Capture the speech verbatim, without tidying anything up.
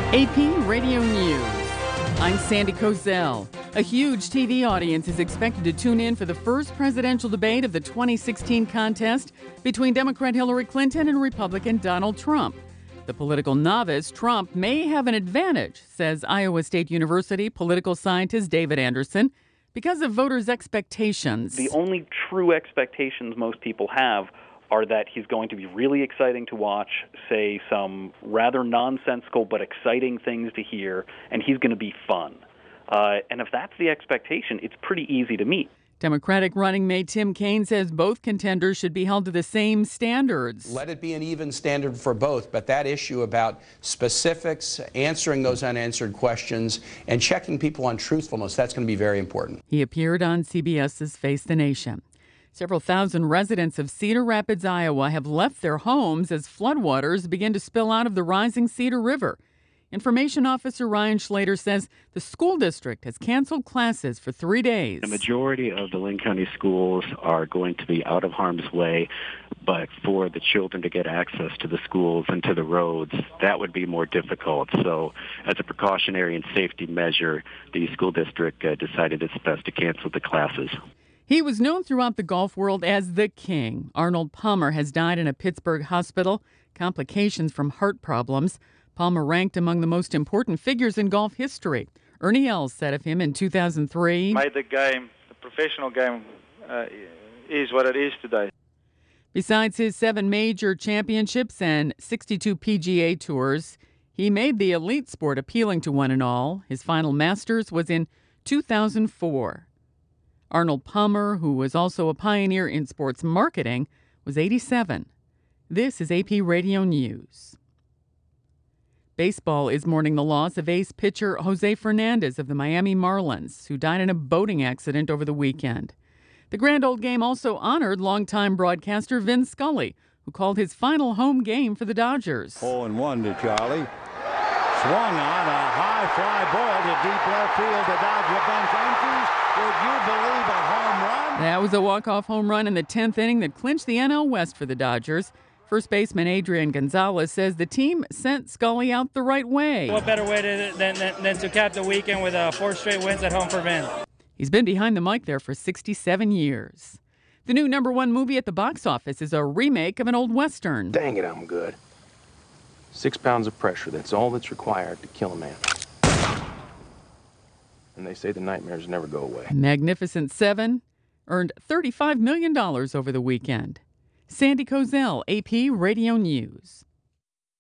A P Radio News. I'm Sandy Kozel. A huge T V audience is expected to tune in for the first presidential debate of the twenty sixteen contest between Democrat Hillary Clinton and Republican Donald Trump. The political novice, Trump, may have an advantage, says Iowa State University political scientist David Anderson, because of voters' expectations. The only true expectations most people have are that he's going to be really exciting to watch, say some rather nonsensical but exciting things to hear, and he's going to be fun. Uh, and if that's the expectation, it's pretty easy to meet. Democratic running mate Tim Kaine says both contenders should be held to the same standards. Let it be an even standard for both, but that issue about specifics, answering those unanswered questions, and checking people on truthfulness, that's going to be very important. He appeared on CBS's Face the Nation. Several thousand residents of Cedar Rapids, Iowa, have left their homes as floodwaters begin to spill out of the rising Cedar River. Information Officer Ryan Schlater says the school district has canceled classes for three days. The majority of the Linn County schools are going to be out of harm's way, but for the children to get access to the schools and to the roads, that would be more difficult. So as a precautionary and safety measure, the school district uh, decided it's best to cancel the classes. He was known throughout the golf world as the King. Arnold Palmer has died in a Pittsburgh hospital, complications from heart problems. Palmer ranked among the most important figures in golf history. Ernie Els said of him in two thousand three, "Made the game, the professional game, uh, is what it is today." Besides his seven major championships and sixty-two P G A tours, he made the elite sport appealing to one and all. His final Masters was in two thousand four. Arnold Palmer, who was also a pioneer in sports marketing, was eighty-seven. This is A P Radio News. Baseball is mourning the loss of ace pitcher Jose Fernandez of the Miami Marlins, who died in a boating accident over the weekend. The Grand Old Game also honored longtime broadcaster Vin Scully, who called his final home game for the Dodgers. oh and one to Charlie. Swung on a high fly ball to deep left field. The Dodger bench entries. Would you believe a home run? That was a walk-off home run in the tenth inning that clinched the N L West for the Dodgers. First baseman Adrian Gonzalez says the team sent Scully out the right way. What better way to, than, than, than to cap the weekend with uh, four straight wins at home for Vin? He's been behind the mic there for sixty-seven years. The new number one movie at the box office is a remake of an old Western. Dang it, I'm good. Six pounds of pressure, that's all that's required to kill a man. And they say the nightmares never go away. Magnificent Seven earned thirty-five million dollars over the weekend. Sandy Kozel, A P Radio News.